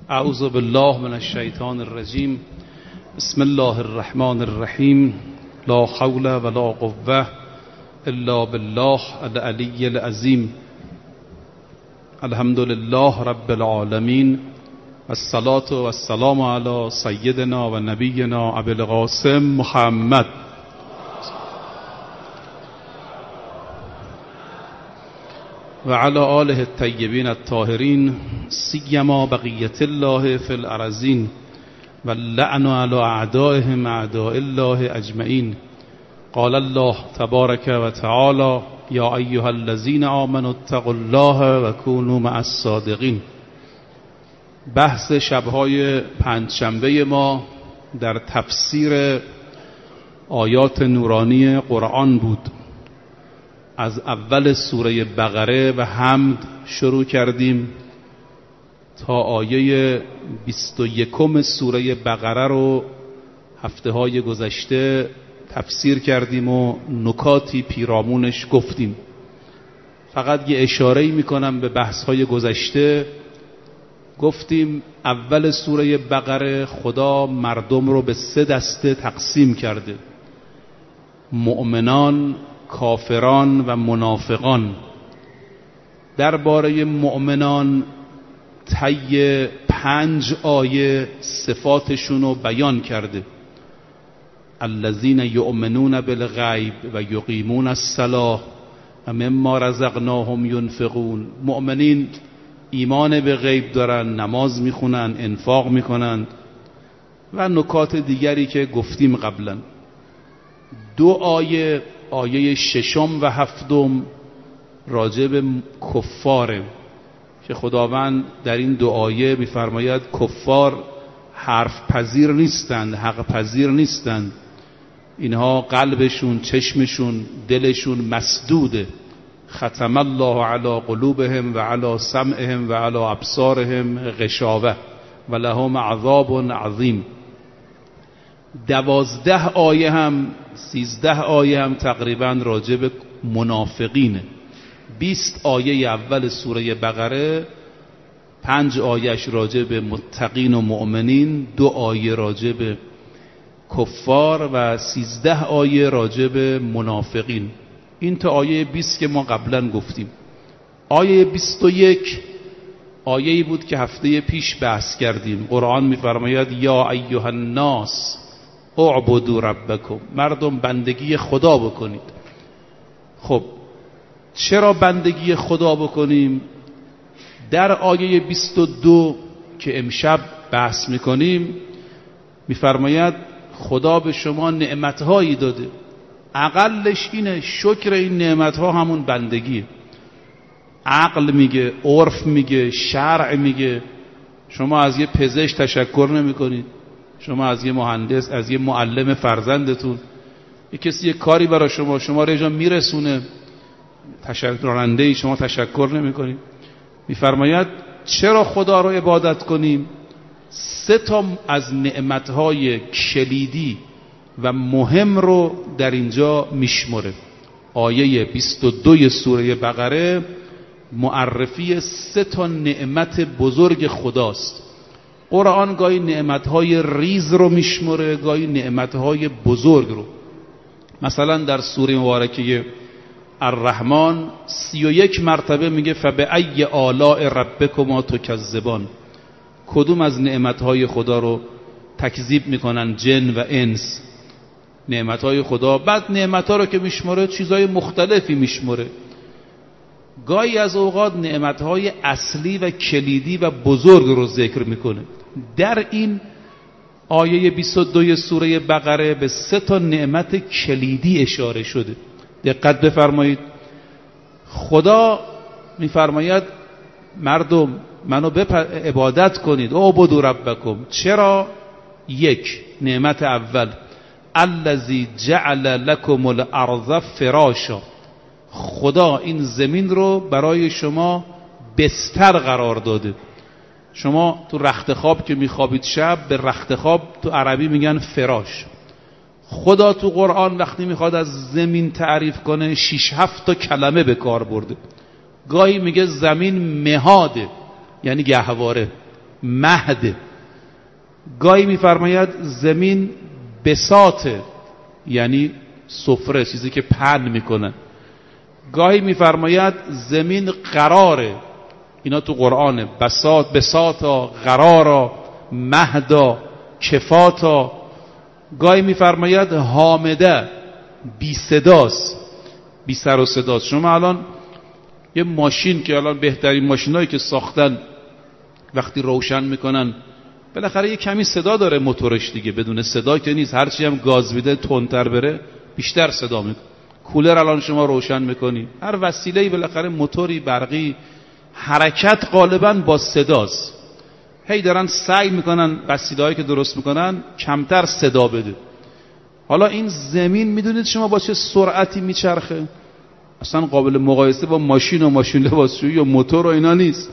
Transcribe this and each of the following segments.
اعوذ بالله من الشیطان الرجیم. بسم الله الرحمن الرحیم. لا حول ولا قوة الا بالله العلی العظیم. الحمد لله رب العالمین. الصلاة والسلام علی سیدنا و نبینا ابی القاسم محمد و علی آله الطیبین الطاهرین، سیما بقیت الله فی الارضین و اللعن علی اعدائهم اعداء الله اجمعین. قال الله تبارک و تعالی: یا ایها الذین آمنوا اتقوا الله و کونوا مع الصادقین. بحث شبهای پنجشنبه ما در تفسیر آیات نورانی قرآن بود. از اول سوره بقره و حمد شروع کردیم تا آیه 21 سوره بقره رو هفته های گذشته تفسیر کردیم و نکاتی پیرامونش گفتیم. فقط یه اشاره‌ای میکنم به بحث های گذشته. گفتیم اول سوره بقره خدا مردم رو به 3 دسته تقسیم کرده: مؤمنان، کافران و منافقان. درباره مؤمنان طی 5 آیه صفاتشون رو بیان کرده: الذین یؤمنون بالغیب و یقیمون الصلاة و مما رزقناهم ینفقون. مؤمنین ایمان به غیب دارن، نماز میخونن، انفاق میکنن و نکات دیگری که گفتیم قبلا. 2 آیه، آیه 6 و 7 راجع به کفاره که خداوند در این 2 آیه میفرماید کفار حرف پذیر نیستند، حق پذیر نیستند. اینها قلبشون، چشمشون، دلشون مسدوده. ختم الله علی قلوبهم و علی سمعهم و علی ابصارهم غشاوه و لهم عذاب عظیم. 12 آیه هم 13 آیه هم تقریبا راجع به منافقینه. 20 آیه اول سوره بقره 5 آیهش راجع به متقین و مؤمنین، 2 آیه راجع به کفار و 13 آیه راجع به منافقین. این تا آیه 20 که ما قبلا گفتیم. آیه 21 آیه‌ای بود که هفته پیش بحث کردیم. قرآن می‌فرماید یا ایها الناس اعبدوا ربکم. مردم بندگی خدا بکنید. خب چرا بندگی خدا بکنیم؟ در آیه 22 که امشب بحث میکنیم میفرماید خدا به شما نعمتهایی داده، اقلش اینه شکر این نعمتها همون بندگیه. عقل میگه، عرف میگه، شرع میگه. شما از یه پزشک تشکر نمی کنید، شما از یه مهندس، از یه معلم فرزندتون، یه کسی یه کاری برای شما رو اینجا میرسونه، راننده‌ای، شما تشکر نمی کنید. میفرماید چرا خدا رو عبادت کنیم؟ 3 تا از نعمتهای کلیدی و مهم رو در اینجا میشمره. آیه 22 سوره بقره معرفی 3 تا نعمت بزرگ خداست. قرآن گاهی نعمتهای ریز رو میشمره، گاهی نعمتهای بزرگ رو. مثلا در سوره مبارکه الرحمن 31 مرتبه میگه فبأی آلاء ربکما تکذبان. کدوم از نعمتهای خدا رو تکذیب میکنن جن و انس؟ نعمتهای خدا. بعد نعمتها رو که میشمره چیزهای مختلفی میشمره. گاهی از اوقات نعمتهای اصلی و کلیدی و بزرگ رو ذکر میکنه. در این آیه 22 سوره بقره به 3 تا نعمت کلیدی اشاره شده. دقت بفرمایید. خدا میفرماید مردم منو عبادت کنید، اعبدوا ربکم. چرا؟ 1 نعمت اول الذی جعل لکم الارض فراشا. خدا این زمین رو برای شما بستر قرار داده. شما تو رخت خواب که میخوابید شب، به رخت خواب تو عربی میگن فراش. خدا تو قرآن وقتی میخواد از زمین تعریف کنه 6-7 تا کلمه به کار برده. گاهی میگه زمین مهاده، یعنی گهواره. مهد. گاهی میفرماید زمین بساطه، یعنی سفره، چیزی که پهن میکنن. گاهی میفرماید زمین قراره، اینا تو قرآنه. بساطا، قرارا، مهدا، کفاتا. گاهی میفرماید حامده، بی صداست، بی سر و صداست. شما الان یه ماشین که الان بهترین ماشینایی که ساختن وقتی روشن میکنن بالاخره یه کمی صدا داره موتورش دیگه، بدون صدا که نیست. هرچی هم گاز میده تندتر بره بیشتر صدا میکنه. کولر الان شما روشن میکنی، هر وسیله‌ای بالاخره موتوری، برقی، حرکت غالبا با صداست. هی دارن سعی میکنن وسیله‌ای که درست میکنن کمتر صدا بده. حالا این زمین میدونید شما با چه سرعتی میچرخه؟ اصلا قابل مقایسه با ماشین و ماشین لباسشویی و موتور و اینا نیست.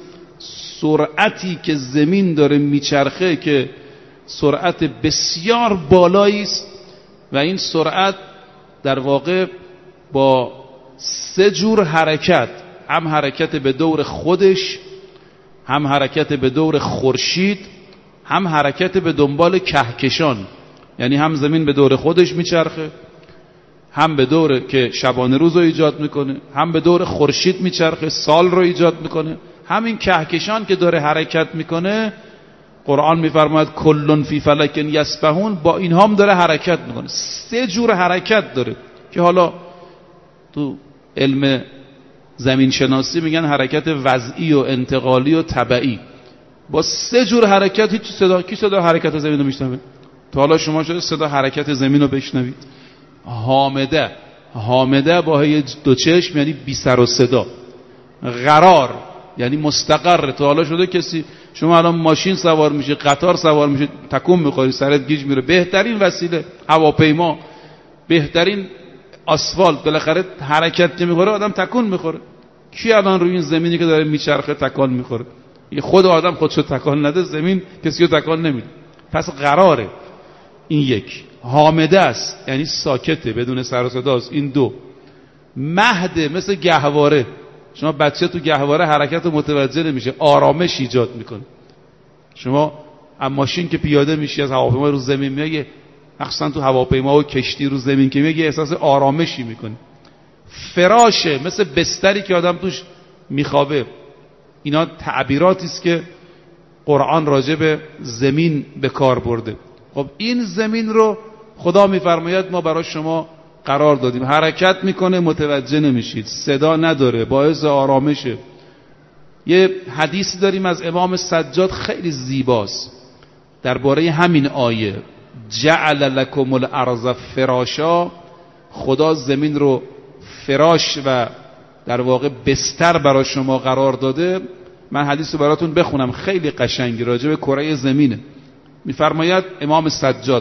سرعتی که زمین داره میچرخه که سرعت بسیار بالایی است و این سرعت در واقع با 3 جور حرکت، هم حرکت به دور خودش، هم حرکت به دور خورشید، هم حرکت به دنبال کهکشان، یعنی هم زمین به دور خودش میچرخه، هم به دور که شبانه روز رو ایجاد میکنه، هم به دور خورشید میچرخه، سال رو ایجاد میکنه. همین کهکشان که داره حرکت میکنه، قرآن میفرماید کلن فی فلک یسبحون، با این هم داره حرکت میکنه. 3 جور حرکت داره که حالا تو علم زمین شناسی میگن حرکت وضعی و انتقالی و تبعی. با 3 جور حرکت هیچ صدا، کی صدا حرکت زمین رو میشنوه؟ تا حالا شما شده صدا حرکت زمین رو بشنوید؟ حامده، حامده با هی 2 چشم یعنی بی سر و صدا. قرار یعنی مستقر. تا حالا شده کسی شما الان ماشین سوار میشه، قطار سوار میشه، تکون میخوری، سرت گیج میره. بهترین وسیله هواپیما، بهترین آسفالت، بالاخره حرکت که میخوره آدم تکون میخوره. کی الان روی این زمینی که داره میچرخه تکان میخوره؟ یه خود آدم خودشو تکان نده، زمین کسی رو تکان نمیده. پس قراره. این یک. حامده است یعنی ساکته، بدون سر و صداست. این 2. مهده، مثل گهواره. شما بچه تو گهواره حرکت رو متوجه نمیشه، آرامش ایجاد میکنه. شما از ماشین که پیاده میشی، از هواپیما رو زمین میای، مخصوصا تو هواپیما و کشتی رو زمین که میای، احساس آرامشی میکنی. فراشه، مثل بستری که آدم توش میخوابه. اینا تعبیراتی است که قرآن راجع به زمین به کار برده. خب این زمین رو خدا میفرماید ما برای شما قرار دادیم، حرکت میکنه، متوجه نمیشید، صدا نداره، باعث آرامشه. یه حدیثی داریم از امام سجاد خیلی زیباست درباره همین آیه، جعل لکم الارض فراشا. خدا زمین رو فراش و در واقع بستر برای شما قرار داده. من حدیث رو براتون بخونم، خیلی قشنگی، راجع به کره زمینه. میفرماید امام سجاد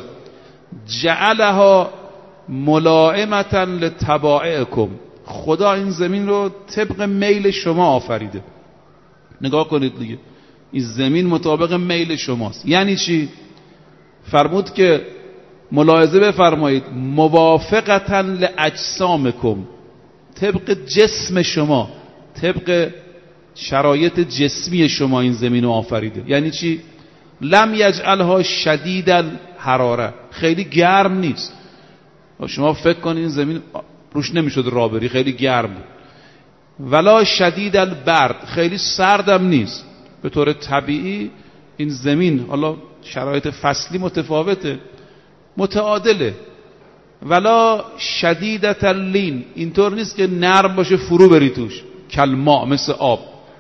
جعلها ملائمتا لطبائعکم. خدا این زمین رو طبق میل شما آفریده. نگاه کنید دیگه، این زمین مطابق میل شماست. یعنی چی؟ فرمود که ملاحظه بفرمایید، موافقتا لاجسامکم، طبق جسم شما، طبق شرایط جسمی شما این زمین رو آفریده. یعنی چی؟ لم یجعلها شدید الحراره، خیلی گرم نیست. شما فکر کنید این زمین روش نمیشد راه بری، خیلی گرم بود. ولا شدید البرد، خیلی سردم نیست. به طور طبیعی این زمین، حالا شرایط فصلی متفاوته، متعادله. ولا شدیدت اللین، اینطور نیست که نرم باشه فرو بری توش، کلماء، مثل آب.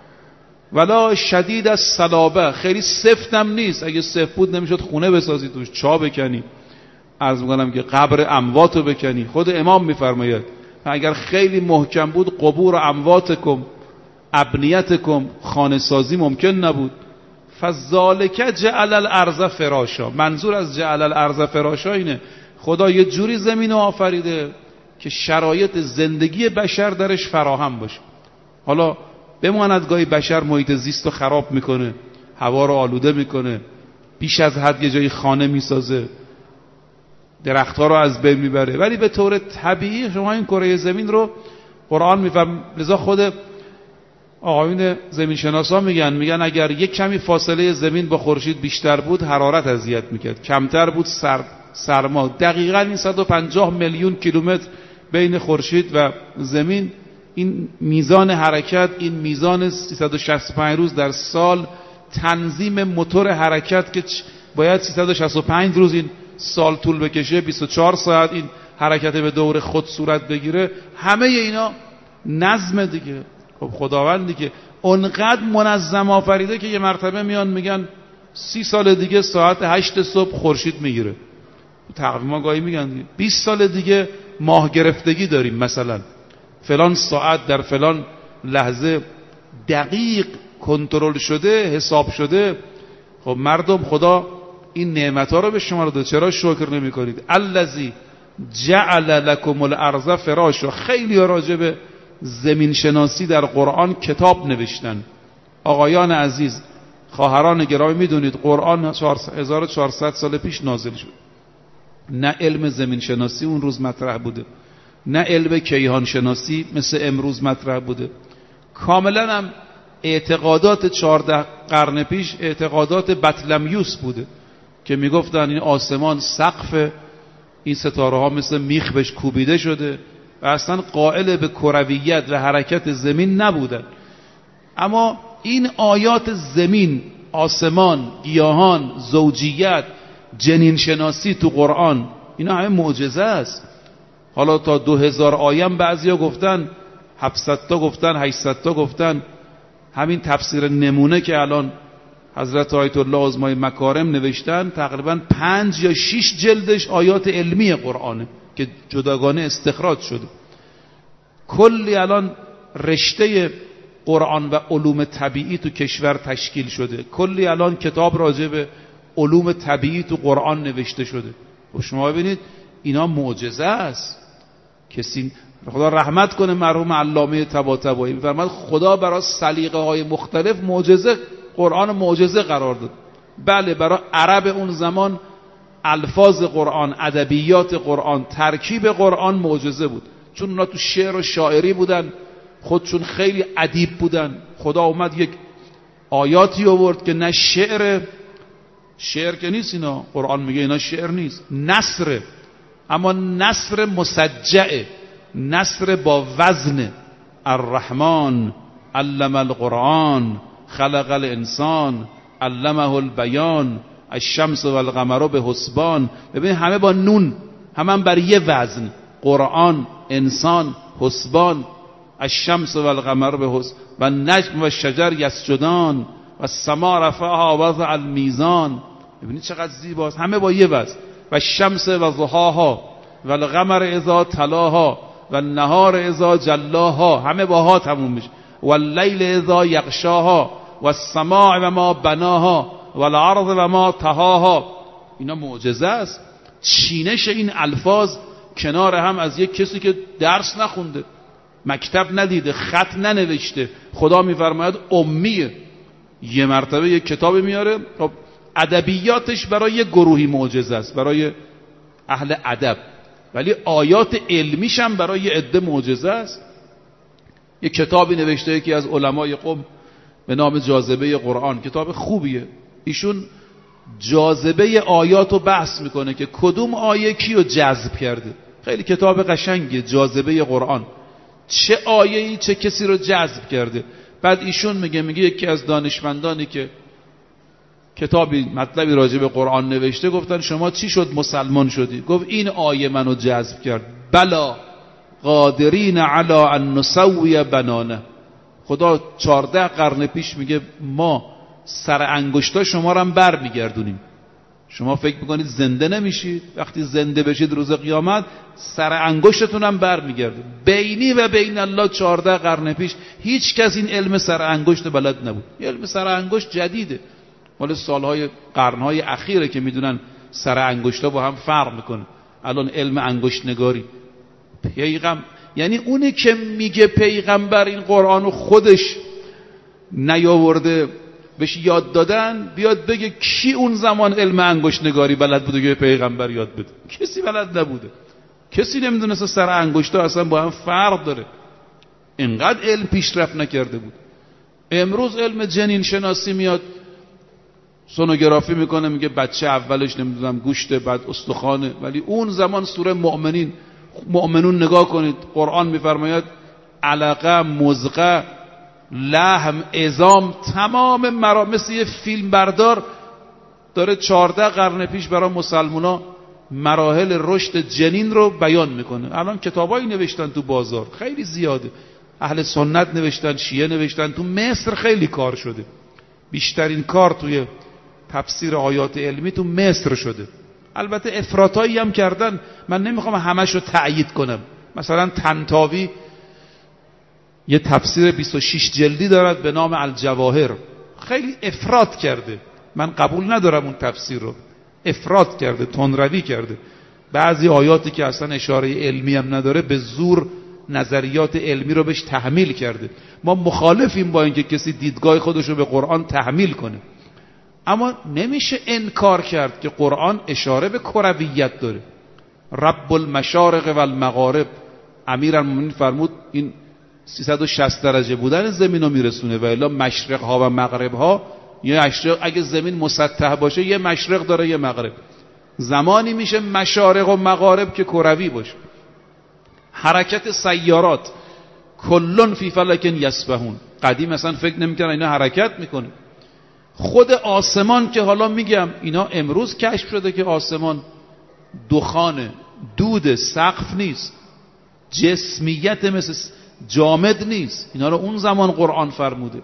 ولا شدید الصلابه، خیلی سفتم نیست. اگه سفت بود نمیشد خونه بسازی توش، چا بکنی، عرض میکنم که قبر امواتو بکنی. خود امام میفرماید اگر خیلی محکم بود، قبور امواتکم ابنیتکم، خانه سازی ممکن نبود. فذالک جعل الارض فراشا. منظور از جعل الارض فراشا اینه، خدا یه جوری زمین رو آفریده که شرایط زندگی بشر درش فراهم باشه. حالا بماند گاهی بشر محیط زیست رو خراب میکنه، هوا رو آلوده میکنه، بیش از حد یه جایی خانه میسازه، درختها رو از بین میبره، ولی به طور طبیعی شما این کره زمین رو قرآن میفرماید. لذا خود آقایون زمین شناسا میگن اگر یک کمی فاصله زمین با خورشید بیشتر بود حرارت اذیت میکرد، کمتر بود سرما. دقیقاً این 150 میلیون کیلومتر بین خورشید و زمین، این میزان حرکت، این میزان 365 روز در سال، تنظیم موتور حرکت که باید 365 روز این سال طول بکشه، 24 ساعت این حرکت به دور خود صورت بگیره، همه اینا نظم دیگه. خب خداوند دیگه اونقدر منظم آفریده که یه مرتبه میان میگن 30 سال دیگه ساعت 8 صبح خورشید میگیره. تقویما گاهی میگن 20 سال دیگه ماه گرفتگی داریم، مثلا فلان ساعت در فلان لحظه دقیق کنترل شده، حساب شده. خب مردم، خدا این نعمت‌ها رو به شما رو داده، چرا شکر نمی‌کنید؟ الذی جعل لکم الارض فراشا. خیلی راجع به زمین شناسی در قرآن کتاب نوشتن. آقایان عزیز، خواهران گرامی، میدونید قرآن 1400 سال پیش نازل شد. نه علم زمین شناسی اون روز مطرح بوده، نه علم کیهان شناسی مثل امروز مطرح بوده. کاملا هم اعتقادات 14 قرن پیش اعتقادات بطلمیوس بوده که میگفتن این آسمان سقف، این ستاره ها مثل میخ بهش کوبیده شده و اصلا قائل به کرویت و حرکت زمین نبودن. اما این آیات زمین، آسمان، گیاهان، زوجیت، جنین شناسی تو قرآن، اینا همه معجزه است. حالا تا 2000 آیم بعضیا گفتن، 700 تا گفتن، 800 تا گفتن. همین تفسیر نمونه که الان حضرت آیت الله عظمای مکارم نوشتن، تقریبا 5 یا 6 جلدش آیات علمی قرآنه که جداگانه استخراج شده. کلی الان رشته قرآن و علوم طبیعی تو کشور تشکیل شده. کلی الان کتاب راجع به علوم طبیعی تو قرآن نوشته شده. و شما ببینید اینا معجزه است. کسی خدا رحمت کنه مرحوم علامه طباطبایی، می‌فرماد خدا برای سلیقه‌های مختلف معجزه، قرآن معجزه قرار داد. بله، برای عرب اون زمان الفاظ قرآن، ادبیات قرآن، ترکیب قرآن معجزه بود، چون اونا تو شعر و شاعری بودن، خودشون خیلی ادیب بودن. خدا اومد یک آیاتی آورد که نه شعر که نیست، اینا قرآن میگه اینا شعر نیست، نثر، اما نثر مسجعه، نثر با وزن. الرحمن علم القرآن خلق الانسان علمه البیان الشمس و القمر به حسبان. ببین همه با نون، همه بر یه وزن. قرآن، انسان، حسبان. الشمس و القمر به حسبان و النجم و الشجر یسجدان و السماء رفعها و وضع المیزان. ببینید چقدر زیباست، همه با یه وزن. و الشمس و ضحاها و القمر اذا تلاها و النهار اذا جلاها، همه با ها تموم میشه. و اللیل اذا یغشاها و السماء و ما بناها و الارض و ما طحاها. اینا معجزه است. چینش این الفاظ کنار هم از یک کسی که درس نخونده، مکتب ندیده، خط ننوشته. خدا میفرماید امیه. یه مرتبه یک کتاب میاره. خب ادبیاتش برای یک گروهی معجزه است، برای اهل ادب، ولی آیات علمیش هم برای یه عده معجزه است. یک کتابی نوشته یکی از علمای قم به نام جاذبه قرآن، کتاب خوبیه. ایشون جاذبه آیات رو بحث میکنه که کدوم آیه کیو جذب کرده. خیلی کتاب قشنگه، جاذبه قرآن. چه آیه‌ای چه کسی رو جذب کرده. بعد ایشون میگه یکی از دانشمندانی که کتابی مطلبی راجع به قرآن نوشته، گفتن شما چی شد مسلمان شدی؟ گفت این آیه منو جذب کرد. بلا قادرین علی ان نسوی بنانه. خدا 14 قرن پیش میگه ما سر انگشتا شما رو هم بر میگردونیم. شما فکر میکنید زنده نمیشید؟ وقتی زنده بشید روز قیامت سر انگشتتون هم بر میگرده. بینی و بین الله 14 قرن پیش هیچ کس این علم سر انگشت بلد نبود. علم سر انگشت جدیده، مال سالهای قرنهای اخیره که میدونن سر انگشتا با هم فرق میکنه. الان علم انگشت نگاری، یعنی اونی که میگه پیغمبر این قرآنو خودش نیاورده بهش یاد دادن، بیاد بگه کی اون زمان علم انگشت نگاری بلد بوده که پیغمبر یاد بده؟ کسی بلد نبوده. کسی نمیدونسته سر انگشتا اصلا با هم فرق داره. اینقدر علم پیشرفت نکرده بود. امروز علم جنین شناسی میاد سونوگرافی میکنه، میگه بچه اولش نمیدونم گوشته، بعد استخوانه. ولی اون زمان سوره مؤمنون نگاه کنید، قرآن میفرماید علقه، مضغه، لحم، عظام، تمام مثل یه فیلم بردار داره 14 قرن پیش برای مسلمونا مراحل رشد جنین رو بیان میکنه. الان کتابایی نوشتن تو بازار خیلی زیاده، اهل سنت نوشتن، شیعه نوشتن، تو مصر خیلی کار شده، بیشترین کار توی تفسیر آیات علمی تو مصر شده. البته افراطایی هم کردن، من نمیخوام همش رو تأیید کنم. مثلا طنطاوی یه تفسیر 26 جلدی دارد به نام الجواهر، خیلی افراط کرده، من قبول ندارم اون تفسیر رو، افراط کرده، تندروی کرده، بعضی آیاتی که اصلا اشاره علمی هم نداره به زور نظریات علمی رو بهش تحمیل کرده. ما مخالفیم با اینکه کسی دیدگاه خودش رو به قرآن تحمیل کنه، اما نمیشه انکار کرد که قرآن اشاره به کرویت داره. رب المشارق و المغارب، امیرالمومنین فرمود این 360 درجه بودن زمین رو میرسونه، و الا مشرق ها و مغرب ها، یا اگه زمین مسطح باشه یه مشرق داره یه مغرب، زمانی میشه مشارق و مغارب که کروی باشه. حرکت سیارات کلون فی فلک یسبحون، قدیم اصلا فکر نمیکنن اینا حرکت میکنه. خود آسمان که حالا میگم اینا امروز کشف شده که آسمان دخانه، دود، سقف نیست، جسمیت مثل جامد نیست، اینا رو اون زمان قرآن فرموده.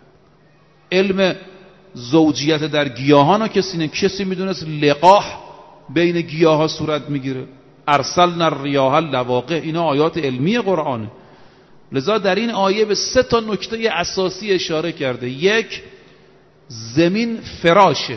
علم زوجیت در گیاهان ها کسی میدونست لقاح بین گیاه ها صورت میگیره. ارسلنا الریاح لواقح، اینا آیات علمی قرآنه. لذا در این آیه به 3 تا نکته اساسی اشاره کرده. 1 زمین فراشه،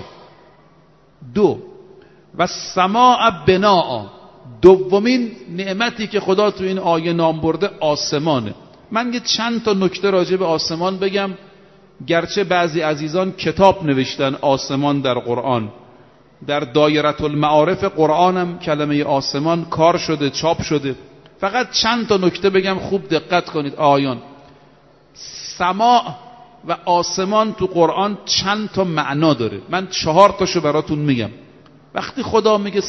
2 و سماع بناء، دومین نعمتی که خدا تو این آیه نام برده آسمانه. من یه چند تا نکته راجع به آسمان بگم، گرچه بعضی عزیزان کتاب نوشتن آسمان در قرآن، در دایره المعارف قرآن هم کلمه آسمان کار شده، چاپ شده. فقط چند تا نکته بگم، خوب دقت کنید آیان. سماع و آسمان تو قرآن چند تا معنا داره، من 4 تاشو براتون میگم. وقتی خدا میگه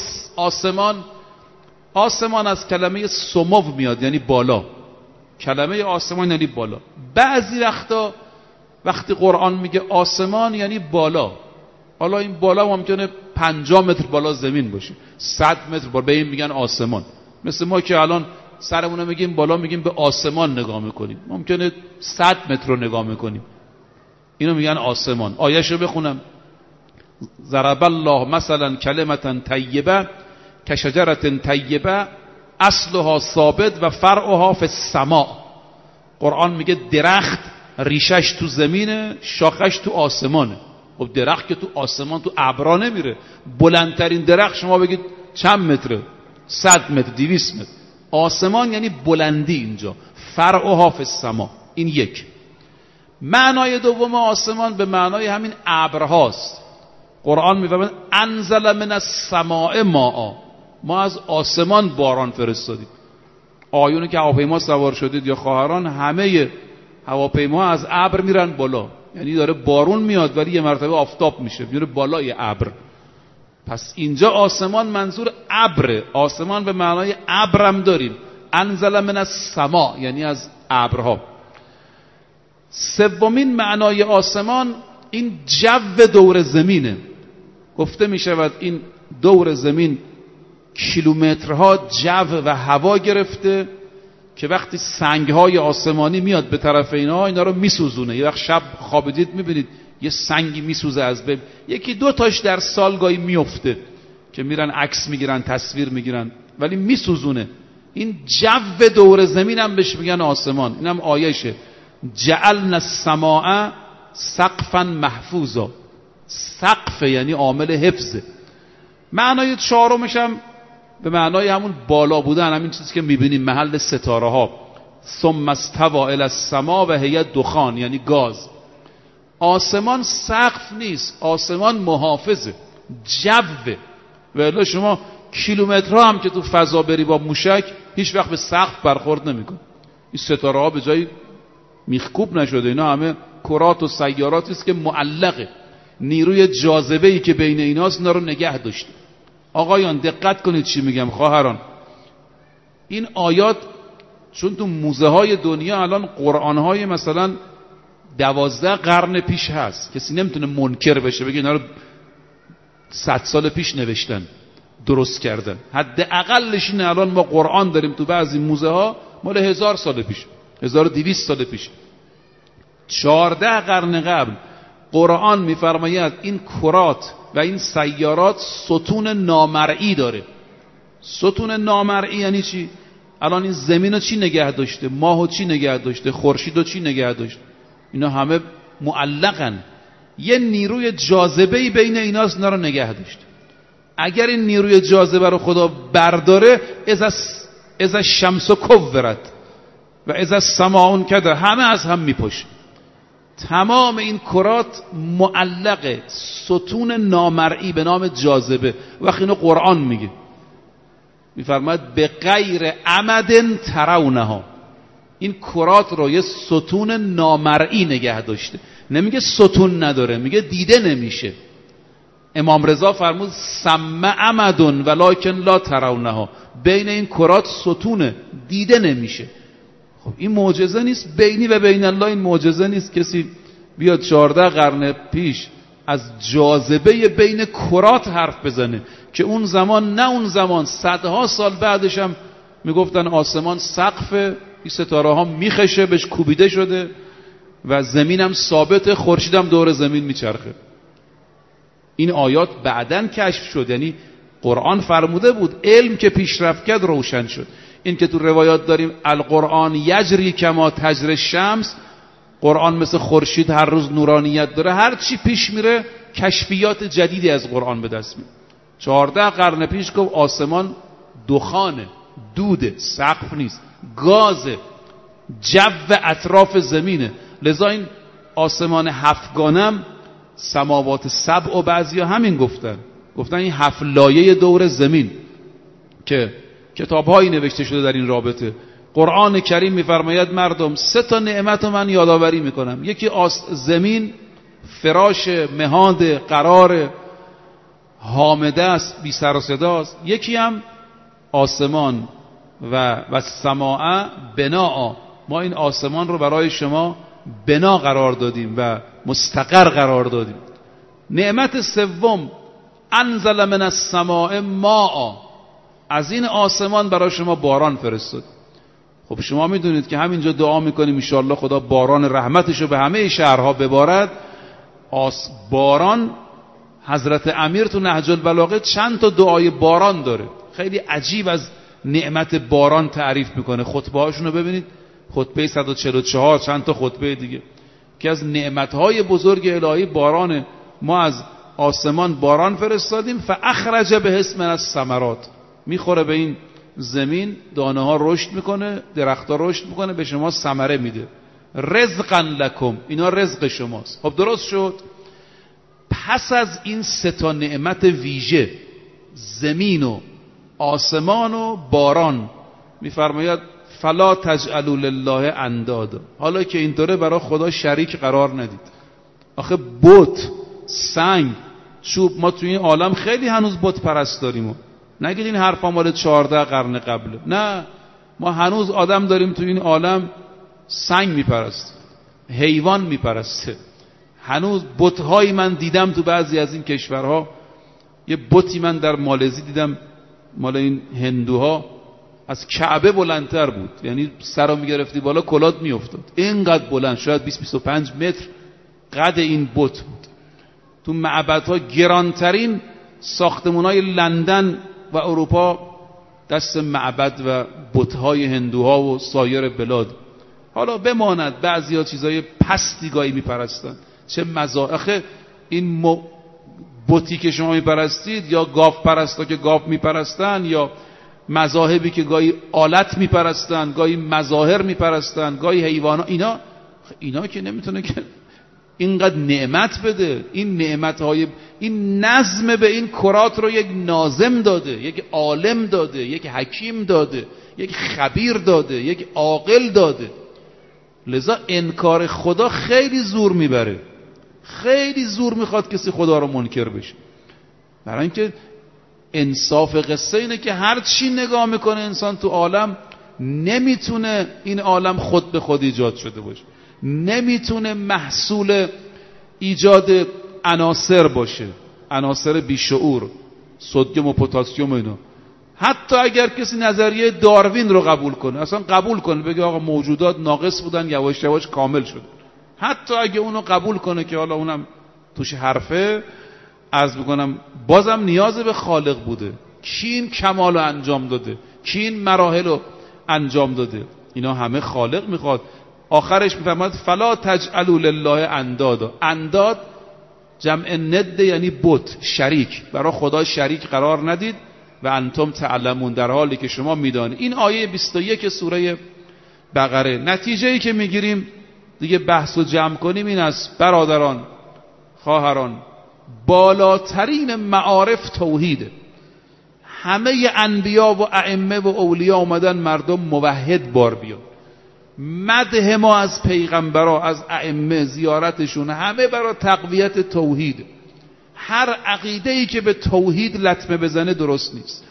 آسمان از کلمه سمو میاد، یعنی بالا. کلمه آسمان یعنی بالا. بعضی وقتا وقتی قرآن میگه آسمان یعنی بالا، حالا این بالا ممکنه 50 متر بالا زمین باشه، 100 متر بالا، به این میگن آسمان. مثل ما که الان سرمونو میگیم بالا، میگیم به آسمان نگاه میکنیم، ممکنه 100 متر رو نگاه میکنیم، اینو میگن آسمان. آیه‌شو بخونم. ضرب الله مثلا کلمة طیبه کشجرة طیبه اصلها ثابت و فرعها فی السماء. قرآن میگه درخت ریشش تو زمینه، شاخش تو آسمانه. خب درخت که تو آسمان تو ابرا نمیره، بلندترین درخت شما بگید چند متره؟ 100 متر، 200 متر. آسمان یعنی بلندی اینجا. فرعها فی السماء. این 1. معنای دوم آسمان به معنای همین ابرهاست. قرآن میفرماید انزل من السماء ماء، ما از آسمان باران فرستادیم. آیونی که هواپیما سوار شدید یا خواهران، همه هواپیما از ابر میرن بالا، یعنی داره بارون میاد ولی یه مرتبه آفتاب میشه، میره بالای ابر. پس اینجا آسمان منظور ابر، آسمان به معنای ابرم داریم. انزل من السماء یعنی از ابرها. 3 معنای آسمان این جو دور زمینه. گفته میشود این دور زمین کیلومترها جو و هوا گرفته که وقتی سنگهای آسمانی میاد به طرف اینا رو میسوزونه. یه وقت شب خوابیدید میبینید یه سنگی میسوزه از بین، 1-2 تاش در سال گاهی میفته که میرن عکس میگیرن، تصویر میگیرن، ولی میسوزونه. این جو دور زمین هم بهش میگن آسمان. اینم آیهشه. جعلنا السماء سقفا محفوظا. سقف یعنی عامل حفظه. معنای 4مش هم به معنای همون بالا بودن، همین چیزی که میبینیم محل ستاره ها. ثم استوى الی السماء و هی دخان یعنی گاز. آسمان سقف نیست، آسمان محافظه، جوه. ولی شما کیلومترها هم که تو فضا بری با موشک هیچ وقت به سقف برخورد نمیکن. این ستاره ها به جای میخکوب نشده، اینا همه کرات و سیاراتی است که معلقه. نیروی جاذبه‌ای که بین ایناست اینا رو نگه داشته. آقایان دقت کنید چی میگم، خواهران. این آیات چون تو موزه های دنیا الان قرآن های مثلا 12 قرن پیش هست، کسی نمیتونه منکر بشه بگه اینا رو 100 سال پیش نوشتن درست کردن. حداقلش اینه الان ما قرآن داریم تو بعضی موزه ها مال 1000 سال پیش، 1200 سال پیش. 14 قرن قبل قرآن میفرماید این کرات و این سیارات ستون نامرئی داره. ستون نامرئی یعنی چی؟ الان این زمین رو چی نگه داشته؟ ماه رو چی نگه داشته؟ خورشید رو چی نگه داشته؟ اینا همه معلقن. یه نیروی جاذبه‌ای بین ایناست، اینا رو نگه داشته. اگر این نیروی جاذبه رو خدا برداره، از الشمس کورت و از السماء کده، همه از هم میپاشه. تمام این کرات معلقه، ستون نامرئی به نام جاذبه. وقتی اینو قرآن میگه میفرماید به غیر عمد ترونها، این کرات رو یه ستون نامرئی نگه داشته. نمیگه ستون نداره، میگه دیده نمیشه. امام رضا فرمود سم عمدن ولکن لا ترونها، بین این کرات ستونه، دیده نمیشه. خب این معجزه نیست؟ بینی و بین الله این معجزه نیست؟ کسی بیاد 14 قرن پیش از جاذبه بین کرات حرف بزنه که اون زمان، نه اون زمان، صدها سال بعدش هم میگفتن آسمان سقف، این ستاره ها میخشه، بهش کوبیده شده و زمین هم ثابته، خورشید هم دور زمین میچرخه. این آیات بعدن کشف شد. یعنی قرآن فرموده بود، علم که پیشرفت کرد روشن شد. این که تو روایات داریم القرآن یجری کما تجری الشمس، قرآن مثل خورشید هر روز نورانیت داره، هر چی پیش میره کشفیات جدیدی از قرآن به دست میاره. 14 قرن پیش گفت آسمان دخانه، دوده، سقف نیست، گازه، جو اطراف زمینه. لذا این آسمان هفتگانم سماوات سبع و بعضیا همین گفتن این 7 لایه دور زمین که کتاب‌هایی نوشته شده در این رابطه. قرآن کریم می‌فرماید مردم 3 تا نعمت رو من یادآوری میکنم. یکی زمین فراش مهاد قرار حامده است، بی سر و صداست. یکی هم آسمان و سماع بناء، ما این آسمان رو برای شما بنا قرار دادیم و مستقر قرار دادیم. نعمت سوم انزل من السماء ماء، از این آسمان برای شما باران فرستاد. خب شما میدونید که همینجا دعا میکنیم ان شاءالله خدا باران رحمتشو به همه شهرها ببارد. باران، حضرت امیر تو نهج البلاغه چند تا دعای باران داره، خیلی عجیب از نعمت باران تعریف میکنه. خطبه هاشون رو ببینید، خطبه 144، چند تا خطبه دیگه، که از نعمتهای بزرگ الهی بارانه. ما از آسمان باران فرستادیم، فاخرج به اسم از ثمرات، میخوره به این زمین، دانه ها رشد میکنه، درخت ها رشد میکنه، به شما ثمره میده. رزقا لکم، اینا رزق شماست. خب درست شد. پس از این 3 تا نعمت ویژه، زمین و آسمان و باران، میفرماید فلا تجعلوا لله اندادا، حالا که اینطوره برای خدا شریک قرار ندید. آخه بت، سنگ، چوب، ما توی این عالم خیلی هنوز بت پرست داریم. نگید این حرفا مال 14 قرن قبله. نه، ما هنوز آدم داریم توی این عالم سنگ میپرست، حیوان میپرسته. هنوز بت‌هایی من دیدم تو بعضی از این کشورها. یه بتی من در مالزی دیدم، مال این هندوها، از کعبه بلندتر بود. یعنی سر رو میگرفتی بالا کلات میافتاد، اینقدر بلند، شاید 20-25 متر قد این بت بود. تو معبدها، گرانترین ساختمان‌های لندن و اروپا دست معبد و بت‌های هندوها و سایر بلاد. حالا بماند بعضیا چیزای پستی گاهی میپرستن، چه مزاخه این بتی که شما میپرستید، یا گاو پرستا که گاو میپرستن، یا مذاهبی که گاهی آلت میپرستن، گاهی مظاهر میپرستن، گاهی حیوانا. اینا که نمیتونه که اینقدر نعمت بده. این نعمتهای، این نظم به این کرات رو یک ناظم داده، یک عالم داده، یک حکیم داده، یک خبیر داده، یک عاقل داده. لذا انکار خدا خیلی زور میبره، خیلی زور میخواد کسی خدا رو منکر بشه. برای اینکه انصاف قصه اینه که هر چی نگاه میکنه انسان تو عالم، نمیتونه این عالم خود به خود ایجاد شده باشه، نمیتونه محصول ایجاد عناصر باشه، عناصر بیشعور، سدیم و پتاسیم و اینا. حتی اگر کسی نظریه داروین رو قبول کنه، اصلا قبول کنه بگه آقا موجودات ناقص بودن یواش یواش کامل شد، حتی اگه اونو قبول کنه که حالا اونم توش حرفه، عرض بکنم بازم نیاز به خالق بوده. کی این کمال رو انجام داده؟ کی این مراحل رو انجام داده؟ اینا همه خالق میخواد. آخرش میفرماد فلا تجعلوا لله اندادا. انداد جمع ند یعنی بت، شریک. برای خدا شریک قرار ندید و انتم تعلمون، در حالی که شما میدانید. این آیه 21 سوره بقره. نتیجه‌ای که میگیریم دیگه بحث و جمع کنیم این است برادران، خواهران، بالاترین معارف توحیده. همه انبیا و ائمه و اولیا اومدن مردم موحد بار بیان. مدح ما از پیغمبرا، از ائمه، زیارتشون، همه برای تقویت توحید. هر عقیده‌ای که به توحید لطمه بزنه درست نیست.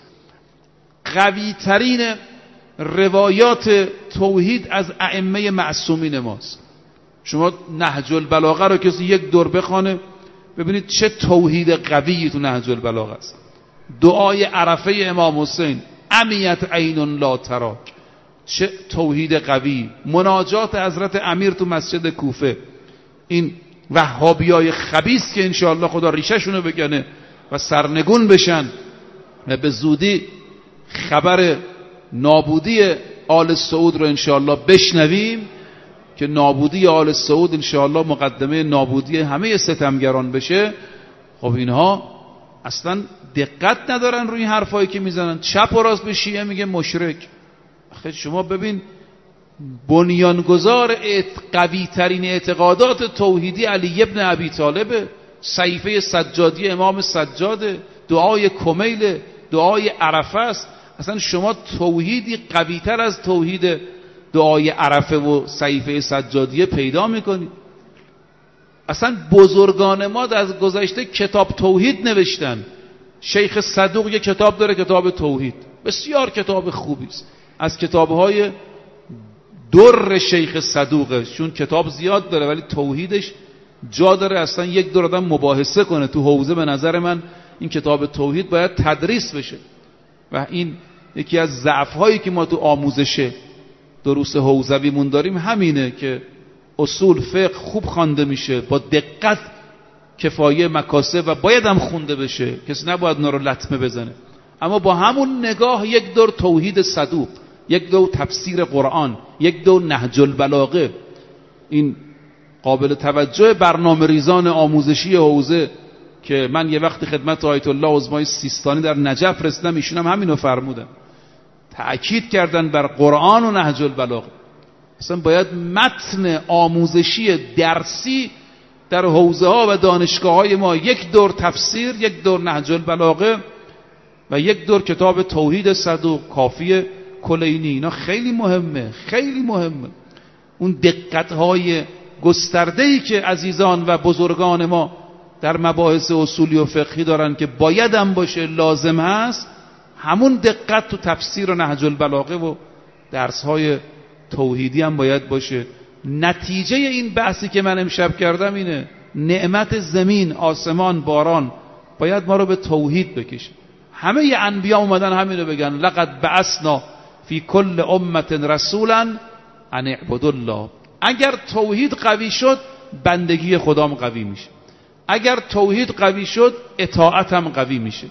قوی ترین روایات توحید از ائمه معصومین ماست. شما نهج البلاغه رو کسی یک دور بخونه ببینید چه توحید قویی تو نهج البلاغه است. دعای عرفه امام حسین، امیت عین لا تراک، چه توحید قوی. مناجات حضرت امیر تو مسجد کوفه، این وهابیای خبیث که انشاءالله خدا ریشه‌شونو بکنه و سرنگون بشن و به زودی خبر نابودی آل سعود رو انشاءالله بشنویم که نابودی آل سعود انشاءالله مقدمه نابودی همه ستمگران بشه. خب اینها اصلا دقت ندارن روی حرفایی که میزنن. چپ و راست به شیعه میگه مشرک. آخه شما ببین بنیانگذار قوی ترین اعتقادات توحیدی علی ابن ابی طالب، صحیفه سجادی امام سجاده، دعای کمیل، دعای عرفه است. اصلا شما توحیدی قوی تر از توحید دعای عرفه و صحیفه سجادیه پیدا میکنید؟ اصلا بزرگان ما از گذشته کتاب توحید نوشتن. شیخ صدوق یک کتاب داره، کتاب توحید، بسیار کتاب خوبی است، از کتابهای در شیخ صدوقه. چون کتاب زیاد داره ولی توحیدش جا داره اصلا یک دور آدم مباحثه کنه تو حوزه. به نظر من این کتاب توحید باید تدریس بشه و این یکی از ضعف‌هایی که ما تو آموزش دروس حوزویمون داریم همینه که اصول فقه خوب خوانده میشه با دقت، کفایه مکاسب و باید هم خونده بشه، کسی نباید اونا رو لطمه بزنه. اما با همون نگاه یک دور توحید صدوق، یک دور تفسیر قرآن، یک دور نهج البلاغه، این قابل توجه برنامه ریزان آموزشی حوزه که من یه وقتی خدمت آیت الله عظمای سیستانی در نجف رسیدم، ایشون هم همینو فرمودن، تأکید کردن بر قرآن و نهج البلاغه. اصلا باید متن آموزشی درسی در حوزه ها و دانشگاه های ما یک دور تفسیر، یک دور نهج البلاغه و یک دور کتاب توحید صدوق، کافی کلینی. اینا خیلی مهمه، خیلی مهمه. اون دقت های گسترده‌ای که عزیزان و بزرگان ما در مباحث اصولی و فقهی دارن که باید هم باشه، لازم هست، همون دقت تو تفسیر و نهج البلاغه و درس های توحیدی هم باید باشه. نتیجه این بحثی که من امشب کردم اینه، نعمت زمین، آسمان، باران باید ما رو به توحید بکشه. همه انبیا اومدن همینو بگن، لقد بعثنا فی کل امة رسولا ان اعبدوا الله. اگر توحید قوی شد بندگی خدام قوی میشه، اگر توحید قوی شد اطاعت هم قوی میشه.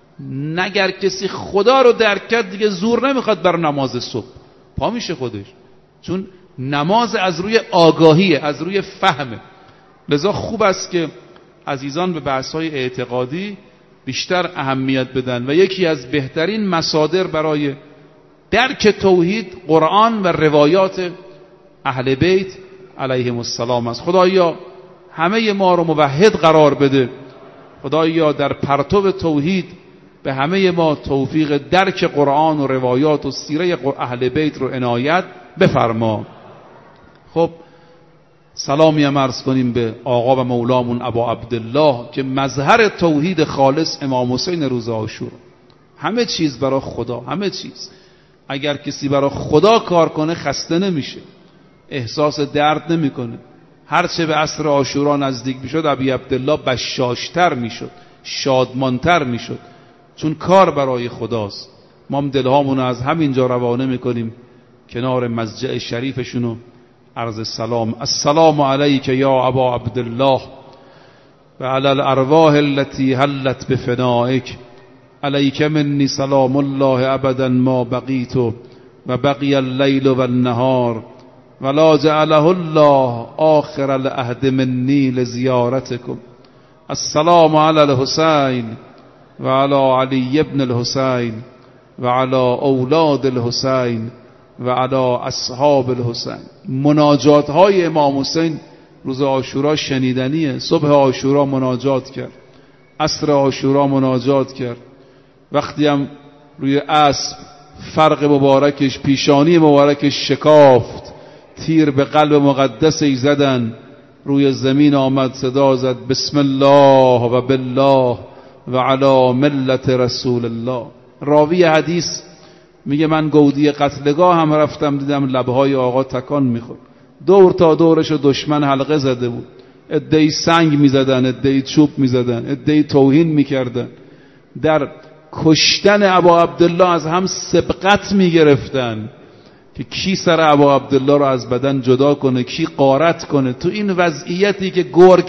نگر کسی خدا رو درک کرد دیگه زور نمیخواد بر نماز صبح، پا میشه خودش، چون نماز از روی آگاهیه، از روی فهمه. لذا خوب است که عزیزان به بحث‌های اعتقادی بیشتر اهمیت بدن و یکی از بهترین مصادر برای درک توحید قرآن و روایات اهل بیت علیهم السلام است. خدایا همه ما رو موحد قرار بده، خدایا در پرتو توحید به همه ما توفیق درک قرآن و روایات و سیره اهل بیت رو عنایت بفرما. خب سلامی هم عرض کنیم به آقا و مولامون ابا عبدالله که مظهر توحید خالص امام حسین روز عاشورا. همه چیز برای خدا، همه چیز. اگر کسی برای خدا کار کنه خسته نمیشه، احساس درد نمیکنه. هرچه به عصر عاشورا نزدیک میشد ابی عبدالله بشاشتر میشد، شادمانتر میشد، چون کار برای خداست. ما هم دلهامون از همینجا روانه میکنیم کنار مضجع شریفشونو عرض سلام. السلام علیک یا ابا عبدالله و علی الارواح التي حلت بفنائک، علیک منی سلام الله ابدا ما بقیت و بقی اللیل و النهار ولا جعله الله آخر العهد منی لزیارتکم. السلام علی الحسین و علی علی ابن الحسین و علی اولاد الحسین و علی اصحاب الحسین. مناجات های امام حسین روز عاشورا شنیدنیه. صبح عاشورا مناجات کرد، عصر عاشورا مناجات کرد، وقتی هم روی اسب فرق مبارکش، پیشانی مبارکش شکافت، تیر به قلب مقدسش زدن، روی زمین آمد صدا زد بسم الله و بالله و علی ملت رسول الله. راوی حدیث میگه من گودی قتلگاه هم رفتم، دیدم لبهای آقا تکان میخورد. دور تا دورش دشمن حلقه زده بود، عده‌ای سنگ میزدن، عده‌ای چوب میزدن، عده‌ای توهین میکردن. در کشتن ابا عبدالله از هم سبقت میگرفتن که کی سر ابا عبدالله رو از بدن جدا کنه، کی غارت کنه. تو این وضعیتی که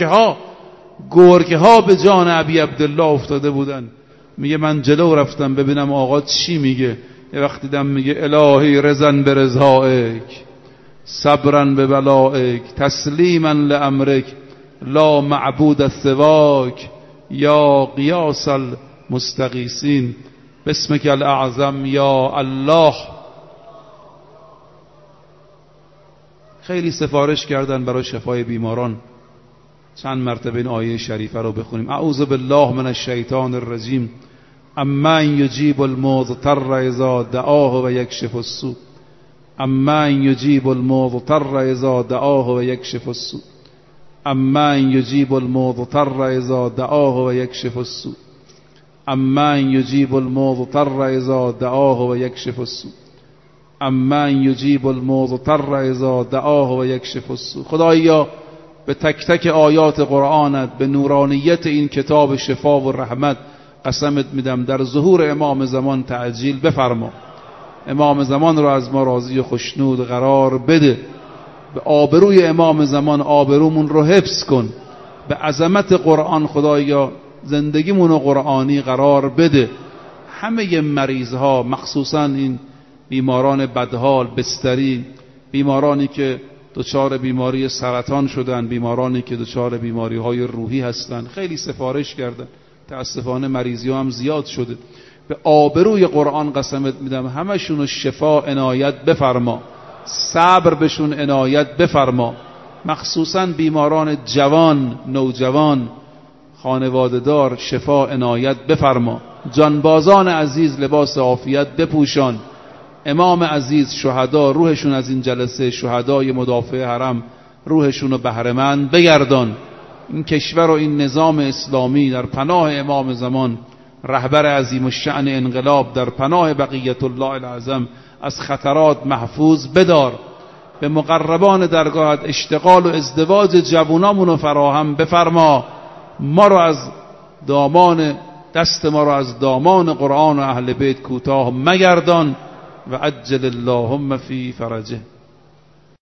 گرگه ها به جان ابی عبدالله افتاده بودن، میگه من جلو رفتم ببینم آقا چی میگه. یه وقت دیدم میگه الهی رضن به رضایک، صبرن به بلایک، تسلیما لامرک، لا معبود سواک، یا قیاس المستغیثین، باسمک الاعظم یا الله. خیلی سفارش کردن برای شفای بیماران. چند مرتبه این آیه شریفه رو بخونیم. اعوذ بالله من الشیطان الرجیم، امن یجیب المضطر اذا دعاه و یکشف السوء، امن یجیب المضطر اذا دعاه و یکشف السوء، امن یجیب المضطر اذا دعاه و یکشف السوء، امن یجیب المضطر اذا دعاه و یکشف السوء، امن یجیب المضطر اذا دعاه و یکشف السوء. خدایا به تک تک آیات قرآنت، به نورانیت این کتاب شفا و رحمت قسمت میدم در ظهور امام زمان تعجیل بفرما. امام زمان رو از ما راضی و خوشنود قرار بده. به آبروی امام زمان آبرومون رو حفظ کن. به عظمت قرآن خدایا زندگیمون رو قرآنی قرار بده. همه مریض ها، مخصوصا این بیماران بدحال بستری، بیمارانی که دچار بیماری سرطان شدن، بیمارانی که دچار بیماری های روحی هستن، خیلی سفارش کردن، تاسفانه مریضی هم زیاد شده. به آبروی قرآن قسمت میدم همشون شفا عنایت بفرما، صبر بهشون عنایت بفرما. مخصوصا بیماران جوان، نوجوان، خانواده دار شفا عنایت بفرما. جانبازان عزیز لباس عافیت بپوشان. امام عزیز، شهدا، روحشون از این جلسه، شهدای مدافع حرم، روحشون رو بهره‌مند بگردان. این کشور و این نظام اسلامی در پناه امام زمان، رهبر عظیم الشأن انقلاب، در پناه بقیت الله العظم، از خطرات محفوظ بدار. به مقربان درگاهت اشتغال و ازدواج جوانامون رو فراهم بفرما. ما رو از دامان، دست ما رو از دامان قرآن و اهل بیت کوتاه مگردان و عجل اللهم فی فرجه.